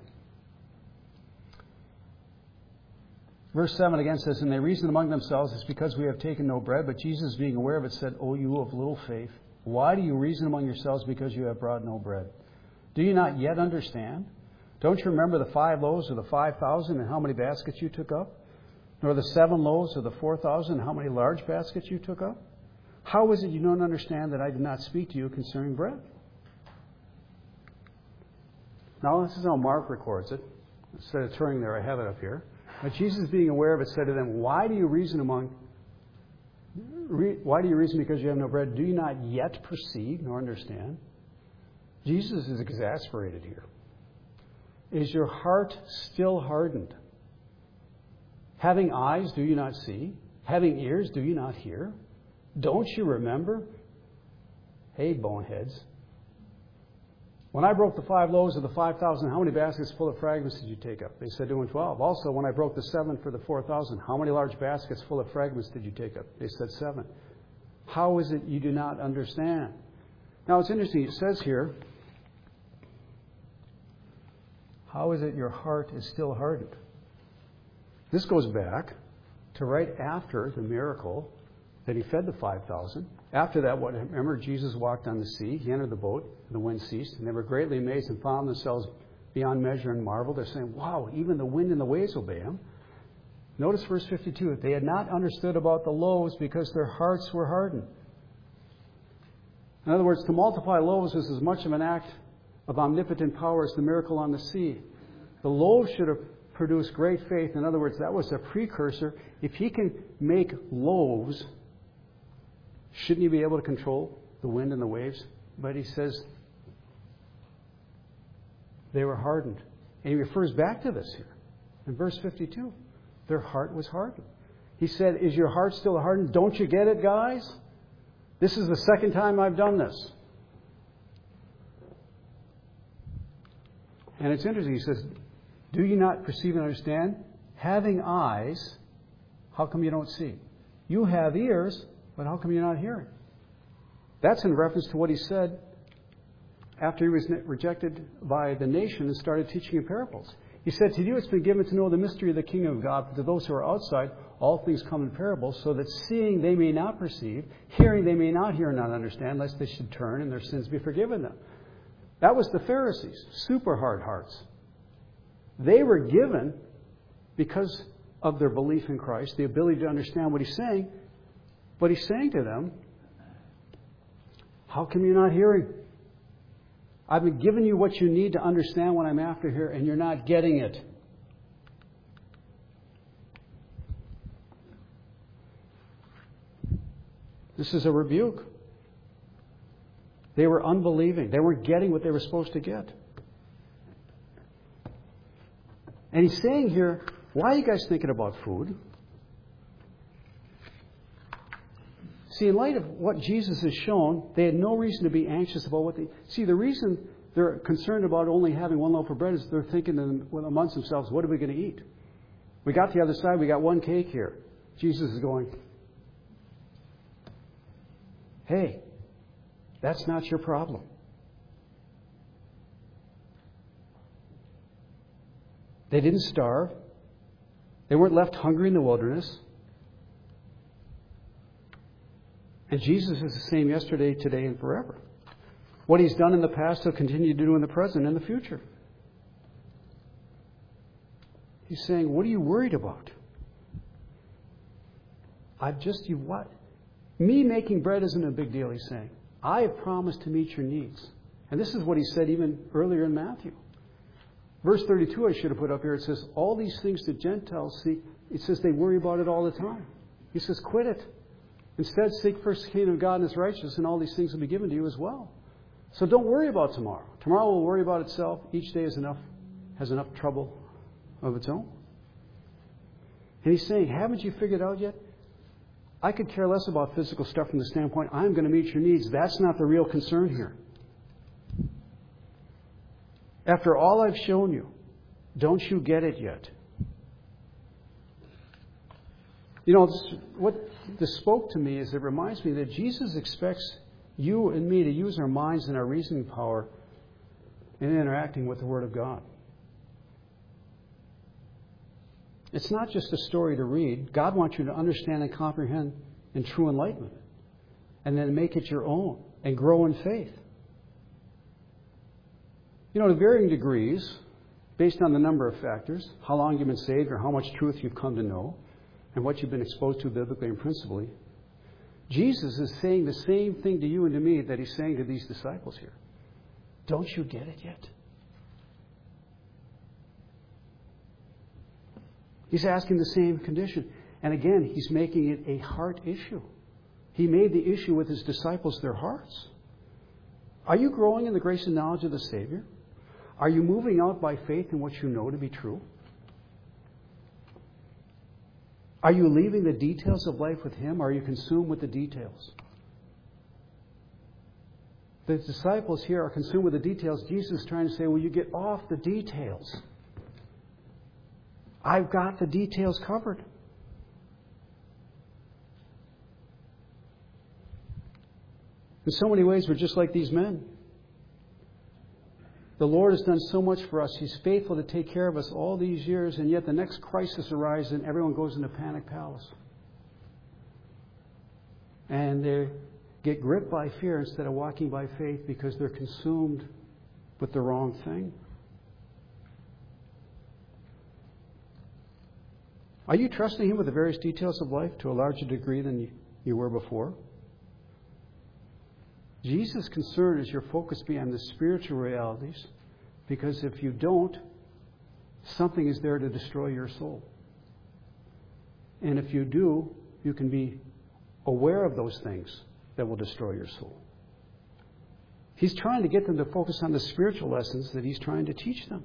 Verse 7 again says, and they reasoned among themselves, it's because we have taken no bread. But Jesus, being aware of it, said, O you of little faith, why do you reason among yourselves because you have brought no bread? Do you not yet understand? Don't you remember the 5 loaves of the 5,000 and how many baskets you took up? Nor the 7 loaves of the 4,000 and how many large baskets you took up? How is it you don't understand that I did not speak to you concerning bread? Now, this is how Mark records it. Instead of turning there, I have it up here. But Jesus, being aware of it, said to them, why do you reason because you have no bread? Do you not yet perceive nor understand? Jesus is exasperated here. Is your heart still hardened? Having eyes, do you not see? Having ears, do you not hear? Don't you remember? Hey, boneheads. When I broke the 5 loaves of the 5,000, how many baskets full of fragments did you take up? They said 2 and 12. Also, when I broke the 7 for the 4,000, how many large baskets full of fragments did you take up? They said 7. How is it you do not understand? Now, it's interesting. It says here, how is it your heart is still hardened? This goes back to right after the miracle that he fed the 5,000. After that, remember, Jesus walked on the sea. He entered the boat, and the wind ceased. And they were greatly amazed and found themselves beyond measure and marveled. They're saying, wow, even the wind and the waves obey him. Notice verse 52. They had not understood about the loaves because their hearts were hardened. In other words, to multiply loaves was as much of an act of omnipotent power as the miracle on the sea. The loaves should have produced great faith. In other words, that was a precursor. If he can make loaves, shouldn't he be able to control the wind and the waves? But he says they were hardened. And he refers back to this here in verse 52. Their heart was hardened. He said, is your heart still hardened? Don't you get it, guys? This is the second time I've done this. And it's interesting. He says, do you not perceive and understand? Having eyes, how come you don't see? You have ears, but how come you're not hearing? That's in reference to what he said after he was rejected by the nation and started teaching in parables. He said, to you it's been given to know the mystery of the kingdom of God, but to those who are outside, all things come in parables, so that seeing they may not perceive, hearing they may not hear and not understand, lest they should turn and their sins be forgiven them. That was the Pharisees, super hard hearts. They were given, because of their belief in Christ, the ability to understand what he's saying, but he's saying to them, how come you're not hearing? I've been giving you what you need to understand what I'm after here, and you're not getting it. This is a rebuke. They were unbelieving. They weren't getting what they were supposed to get. And he's saying here, why are you guys thinking about food? See, in light of what Jesus has shown, they had no reason to be anxious about what they... See, the reason they're concerned about only having one loaf of bread is they're thinking amongst themselves, what are we going to eat? We got the other side, we got one cake here. Jesus is going, hey, that's not your problem. They didn't starve. They weren't left hungry in the wilderness. And Jesus is the same yesterday, today, and forever. What he's done in the past, he'll continue to do in the present and the future. He's saying, what are you worried about? What? Me making bread isn't a big deal, he's saying. I have promised to meet your needs. And this is what he said even earlier in Matthew. Verse 32 I should have put up here. It says, all these things that Gentiles see, it says they worry about it all the time. He says, quit it. Instead, seek first the kingdom of God and his righteousness, and all these things will be given to you as well. So don't worry about tomorrow. Tomorrow will worry about itself. Each day has enough trouble of its own. And he's saying, haven't you figured out yet? I could care less about physical stuff from the standpoint, I'm going to meet your needs. That's not the real concern here. After all I've shown you, don't you get it yet? You know, what this spoke to me is it reminds me that Jesus expects you and me to use our minds and our reasoning power in interacting with the Word of God. It's not just a story to read. God wants you to understand and comprehend in true enlightenment, and then make it your own and grow in faith. You know, to varying degrees, based on the number of factors, how long you've been saved or how much truth you've come to know, and what you've been exposed to biblically and principally, Jesus is saying the same thing to you and to me that he's saying to these disciples here. Don't you get it yet? He's asking the same condition. And again, he's making it a heart issue. He made the issue with his disciples their hearts. Are you growing in the grace and knowledge of the Savior? Are you moving out by faith in what you know to be true? Are you leaving the details of life with him? Or are you consumed with the details? The disciples here are consumed with the details. Jesus is trying to say, will you get off the details? I've got the details covered. In so many ways, we're just like these men. The Lord has done so much for us. He's faithful to take care of us all these years, and yet the next crisis arises and everyone goes into panic palace. And they get gripped by fear instead of walking by faith because they're consumed with the wrong thing. Are you trusting him with the various details of life to a larger degree than you were before? Jesus' concern is your focus be on the spiritual realities, because if you don't, something is there to destroy your soul. And if you do, you can be aware of those things that will destroy your soul. He's trying to get them to focus on the spiritual lessons that he's trying to teach them.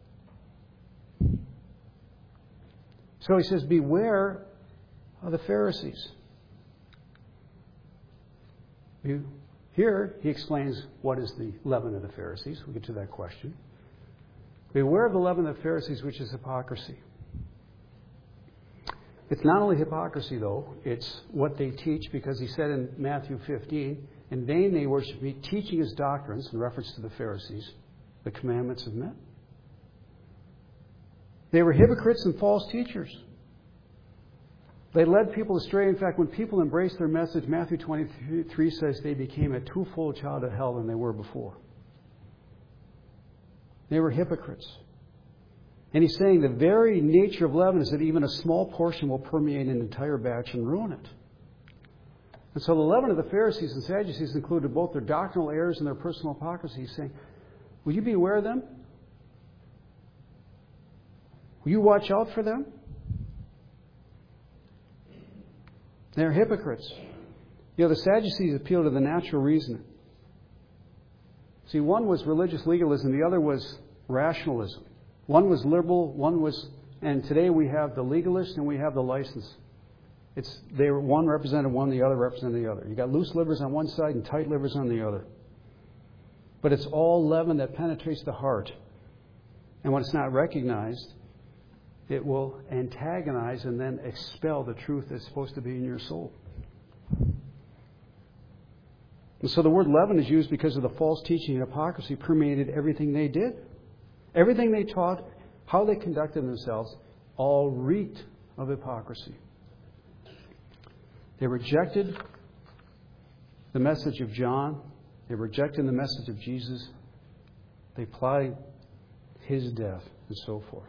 So he says, beware of the Pharisees. Here, he explains what is the leaven of the Pharisees. We'll get to that question. Beware of the leaven of the Pharisees, which is hypocrisy. It's not only hypocrisy, though. It's what they teach, because he said in Matthew 15, in vain they worship me, teaching his doctrines, in reference to the Pharisees, the commandments of men. They were hypocrites and false teachers. They led people astray. In fact, when people embraced their message, Matthew 23 says they became a twofold child of hell than they were before. They were hypocrites. And he's saying the very nature of leaven is that even a small portion will permeate an entire batch and ruin it. And so the leaven of the Pharisees and Sadducees included both their doctrinal errors and their personal hypocrisy. He's saying, will you be aware of them? Will you watch out for them? They're hypocrites. You know, the Sadducees appeal to the natural reason. See, one was religious legalism, the other was rationalism. One was liberal, and today we have the legalist and we have the licensed. One represented one, the other represented the other. You got loose livers on one side and tight livers on the other. But it's all leaven that penetrates the heart. And when it's not recognized, it will antagonize and then expel the truth that's supposed to be in your soul. And so the word leaven is used because of the false teaching and hypocrisy permeated everything they did. Everything they taught, how they conducted themselves, all reeked of hypocrisy. They rejected the message of John. They rejected the message of Jesus. They applied his death and so forth.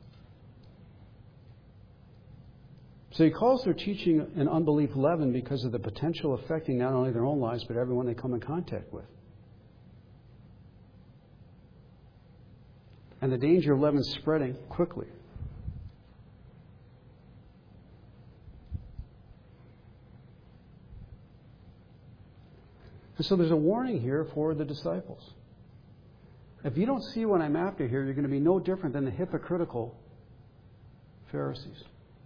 So he calls their teaching an unbelief leaven because of the potential affecting not only their own lives, but everyone they come in contact with. And the danger of leaven spreading quickly. And so there's a warning here for the disciples. If you don't see what I'm after here, you're going to be no different than the hypocritical Pharisees.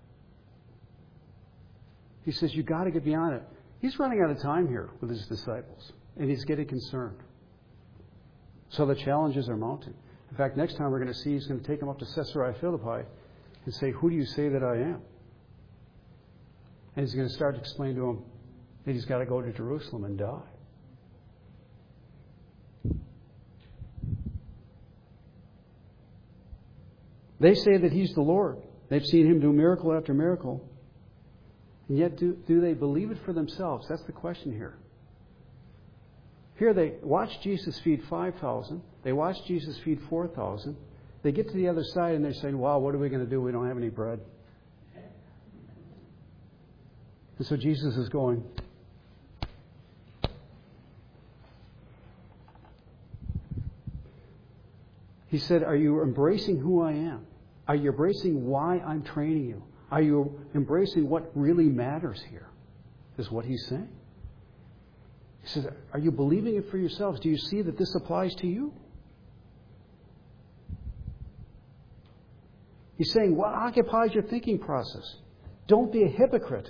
He says, you've got to get beyond it. He's running out of time here with his disciples, and he's getting concerned. So the challenges are mounting. In fact, next time we're going to see, he's going to take them up to Caesarea Philippi and say, who do you say that I am? And he's going to start to explain to them that he's got to go to Jerusalem and die. They say that he's the Lord. They've seen him do miracle after miracle. And yet, do they believe it for themselves? That's the question here. Here they watch Jesus feed 5,000. They watch Jesus feed 4,000. They get to the other side and they're saying, wow, what are we going to do? We don't have any bread. And so Jesus is going, he said, are you embracing who I am? Are you embracing why I'm training you? Are you embracing what really matters here? Is what he's saying. He says, are you believing it for yourselves? Do you see that this applies to you? He's saying, what occupies your thinking process? Don't be a hypocrite.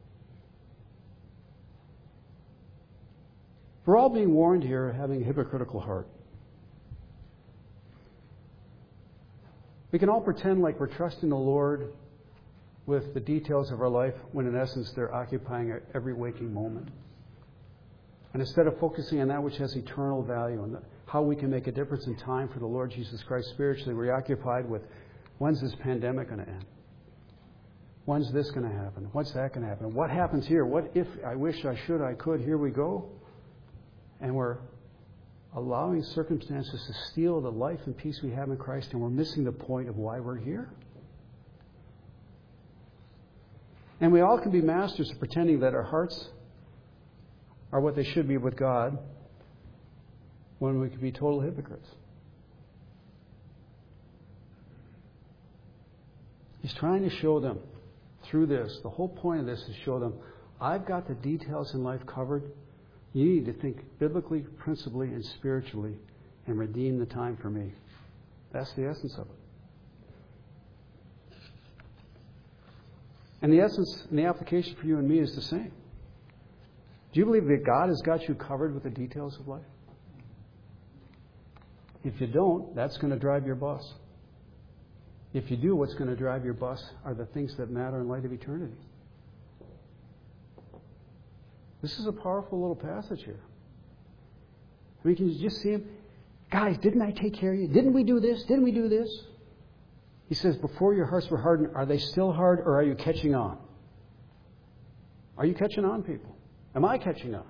We're all being warned here of having a hypocritical heart. We can all pretend like we're trusting the Lord with the details of our life when in essence they're occupying every waking moment. And instead of focusing on that which has eternal value and how we can make a difference in time for the Lord Jesus Christ spiritually, we're occupied with when's this pandemic going to end? When's this going to happen? What's that going to happen? What happens here? What if I wish I should, I could? Here we go. And we're allowing circumstances to steal the life and peace we have in Christ, and we're missing the point of why we're here. And we all can be masters of pretending that our hearts are what they should be with God when we could be total hypocrites. He's trying to show them through this, the whole point of this is show them, I've got the details in life covered. You need to think biblically, principally, and spiritually and redeem the time for me. That's the essence of it. And the essence and the application for you and me is the same. Do you believe that God has got you covered with the details of life? If you don't, that's going to drive your bus. If you do, what's going to drive your bus are the things that matter in light of eternity. This is a powerful little passage here. I mean, can you just see him? Guys, didn't I take care of you? Didn't we do this? Didn't we do this? He says, before your hearts were hardened, are they still hard or are you catching on? Are you catching on, people? Am I catching on?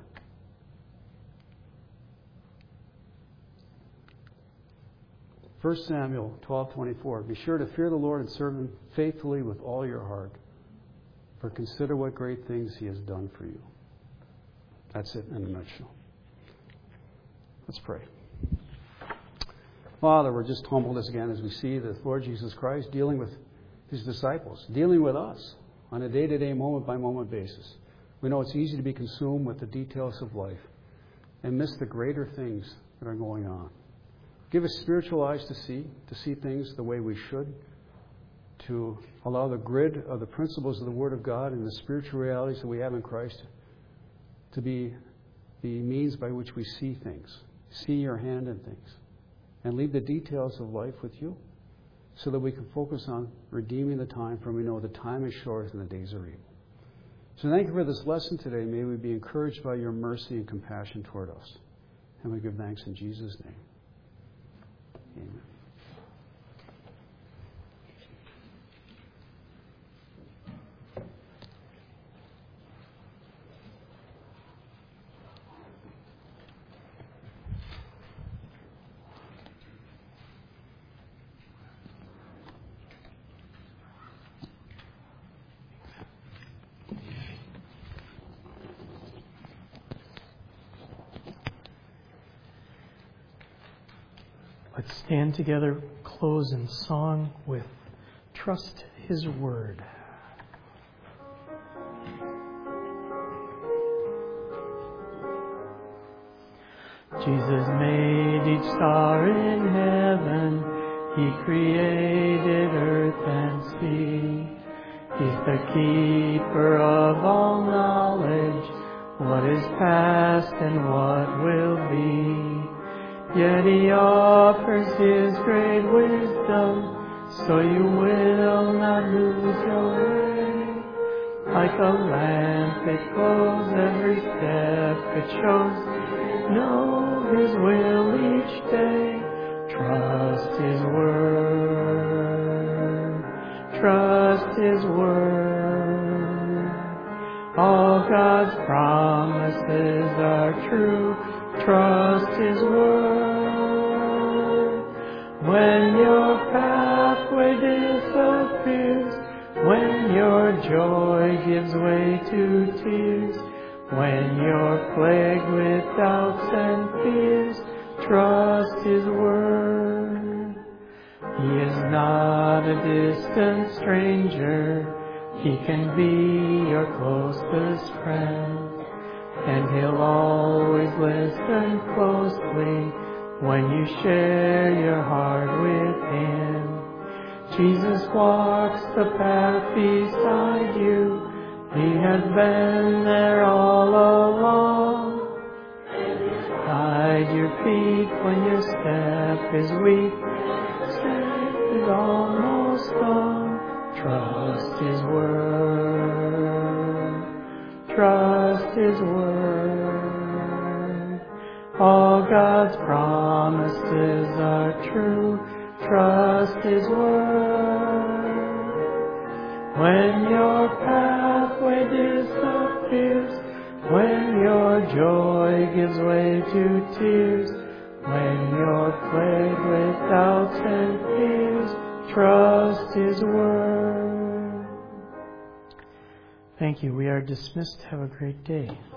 First Samuel 12:24. Be sure to fear the Lord and serve Him faithfully with all your heart. For consider what great things He has done for you. That's it in a nutshell. Let's pray. Father, we're just humbled again as we see the Lord Jesus Christ dealing with His disciples, dealing with us on a day-to-day, moment-by-moment basis. We know it's easy to be consumed with the details of life and miss the greater things that are going on. Give us spiritual eyes to see things the way we should, to allow the grid of the principles of the Word of God and the spiritual realities that we have in Christ to be the means by which we see things, see your hand in things, and leave the details of life with you so that we can focus on redeeming the time, for we know the time is short and the days are evil. So thank you for this lesson today. May we be encouraged by your mercy and compassion toward us. And we give thanks in Jesus' name. Amen. Let's stand together, close in song with Trust His Word. Jesus made each star in heaven. He created earth and sea. He's the keeper of all knowledge, what is past and what will be. Yet He offers His great wisdom, so you will not lose your way. Like a lamp it glows every step it shows. Know His will each day. Trust His word. Trust His word. All God's promises are true. Trust His word. When your pathway disappears, when your joy gives way to tears, when you're plagued with doubts and fears, trust His word. He is not a distant stranger. He can be your closest friend. And He'll always listen closely when you share your heart with Him. Jesus walks the path beside you. He has been there all along. Guide your feet when your step is weak. Step is almost gone. Trust His word. Trust His word. All God's promises are true. Trust His word. When your pathway disappears, when your joy gives way to tears, when you're plagued with doubts and fears, trust His word. Thank you. We are dismissed. Have a great day.